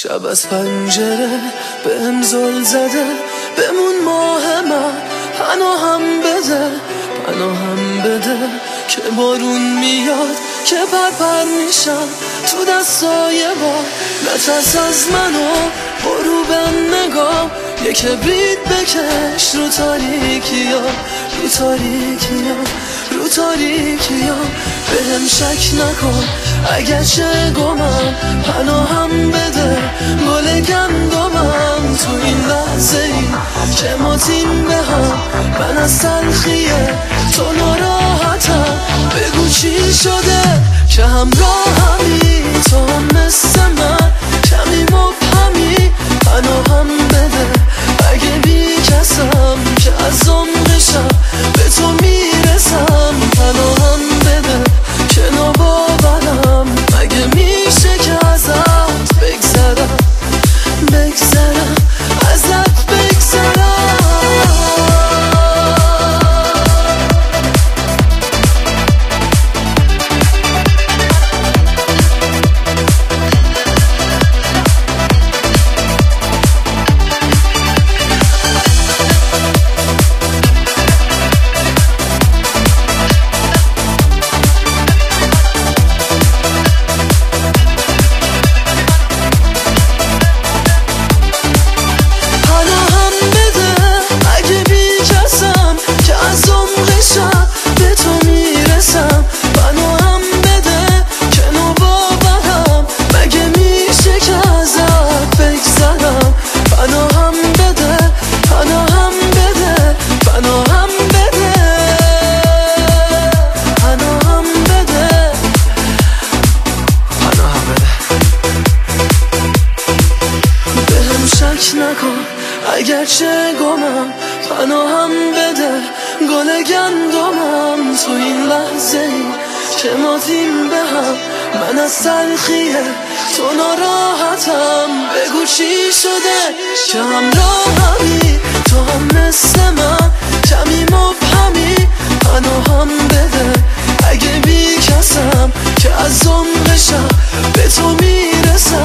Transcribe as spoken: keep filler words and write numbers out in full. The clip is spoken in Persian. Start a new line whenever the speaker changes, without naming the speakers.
شب از پنجره بهم زل زده، بمون ماه من پناهم بده، پناهم بده که بارون میاد که پرپر میشم تو دستای باد. نترس از منو برو به نگاه، یه کبریت بکش رو تاریکیا، رو تاریکیا، رو تاریکیا. بهم شک نکن اگر چه گمم، پناهم بده گل گندمم. تو این لحظه ای که ما تیم به هم، من از تلخیه تو ناراحتم. بگو چی شده که همراهمی، تو هم مثل من کمی مبهمی. پناهم بده اگه بی کسم که از عمقشم به تو میرسم. پناهم بده که ناباورم، مگه میشه که ازت بگذرم، بگذرم ازت بگذرم. نکن اگر چه گمم، پناهم بده گل گندمم. تو این لحظه ای که ما تیم به هم، من از تلخیه تو ناراحتم. بگو چی شده که همراهمی، تو هم مثل من کمی مبهمی. پناهم بده اگه بی کسم که از عمقشم به تو میرسم.